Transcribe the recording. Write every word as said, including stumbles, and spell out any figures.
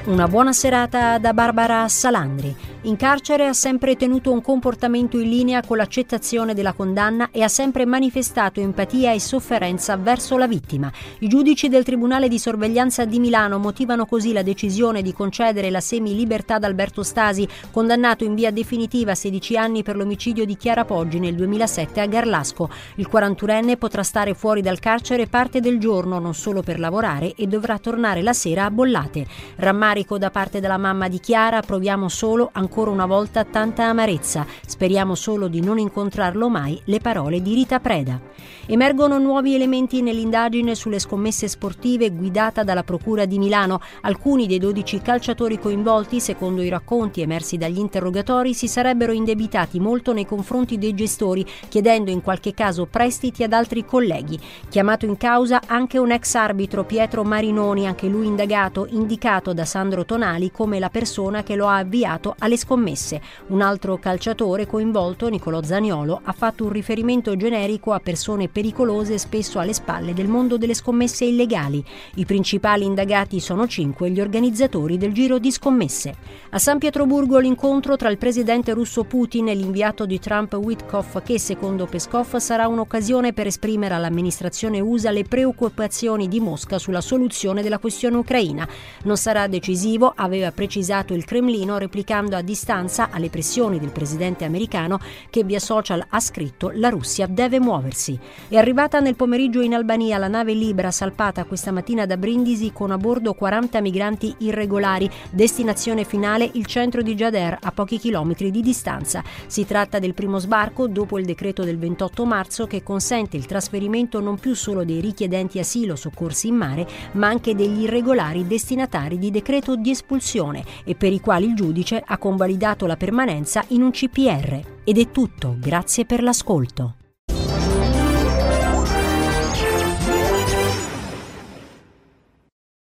Una buona serata da Barbara Salandri. In carcere ha sempre tenuto un comportamento in linea con l'accettazione della condanna e ha sempre manifestato empatia e sofferenza verso la vittima. I giudici del Tribunale di Sorveglianza di Milano motivano così la decisione di concedere la semilibertà ad Alberto Stasi, condannato in via definitiva a sedici anni per l'omicidio di Chiara Poggi nel duemilasette a Garlasco. Il quarantunenne potrà stare fuori dal carcere parte del giorno, non solo per lavorare, e dovrà tornare la sera a Bollate. Rammarico da parte della mamma di Chiara, proviamo solo ancora una volta tanta amarezza, speriamo solo di non incontrarlo mai, le parole di Rita Preda. Emergono nuovi elementi nell'indagine sulle scommesse sportive guidata dalla Procura di Milano. Alcuni dei dodici calciatori coinvolti, secondo i racconti emersi dagli interrogatori, si sarebbero indebitati molto nei confronti dei gestori, chiedendo in qualche caso prestiti ad altri colleghi. Chiamato in causa anche un ex arbitro, Pietro Marinoni, anche lui indagato, indicato da Sandro Tonali come la persona che lo ha avviato alle scommesse. Un altro calciatore coinvolto, Nicolò Zaniolo, ha fatto un riferimento generico a persone pericolose spesso alle spalle del mondo delle scommesse illegali. I principali indagati sono cinque, gli organizzatori del giro di scommesse. A San Pietroburgo l'incontro tra il presidente russo Putin e l'inviato di Trump Witkoff, che secondo Peskov sarà un'occasione per esprimere all'amministrazione U S A le preoccupazioni di Mosca sulla soluzione della questione ucraina. Non sarà decisivo, aveva precisato il Cremlino, replicando a distanza alle pressioni del presidente americano, che via social ha scritto: la Russia deve muoversi. È arrivata nel pomeriggio in Albania la nave Libra, salpata questa mattina da Brindisi con a bordo quaranta migranti irregolari, destinazione finale il centro di Gjader, a pochi chilometri di distanza. Si tratta del primo sbarco dopo il decreto del ventotto marzo che consente il trasferimento non più solo dei richiedenti asilo soccorsi in mare, ma anche degli irregolari destinatari di decreto di espulsione e per i quali il giudice ha convalidato la permanenza in un C P R. Ed è tutto, grazie per l'ascolto.